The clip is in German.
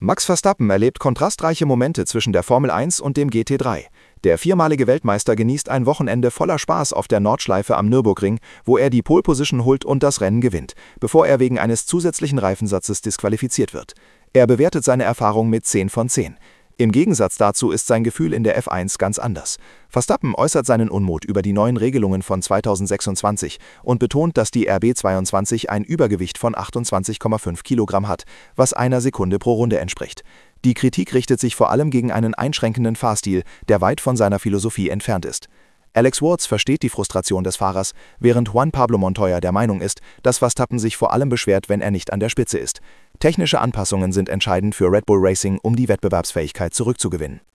Max Verstappen erlebt kontrastreiche Momente zwischen der Formel 1 und dem GT3. Der viermalige Weltmeister genießt ein Wochenende voller Spaß auf der Nordschleife am Nürburgring, wo er die Pole Position holt und das Rennen gewinnt, bevor er wegen eines zusätzlichen Reifensatzes disqualifiziert wird. Er bewertet seine Erfahrung mit 10 von 10. Im Gegensatz dazu ist sein Gefühl in der F1 ganz anders. Verstappen äußert seinen Unmut über die neuen Regelungen von 2026 und betont, dass die RB22 ein Übergewicht von 28,5 Kilogramm hat, was einer Sekunde pro Runde entspricht. Die Kritik richtet sich vor allem gegen einen einschränkenden Fahrstil, der weit von seiner Philosophie entfernt ist. Alex Wurz versteht die Frustration des Fahrers, während Juan Pablo Montoya der Meinung ist, dass Verstappen sich vor allem beschwert, wenn er nicht an der Spitze ist. Technische Anpassungen sind entscheidend für Red Bull Racing, um die Wettbewerbsfähigkeit zurückzugewinnen.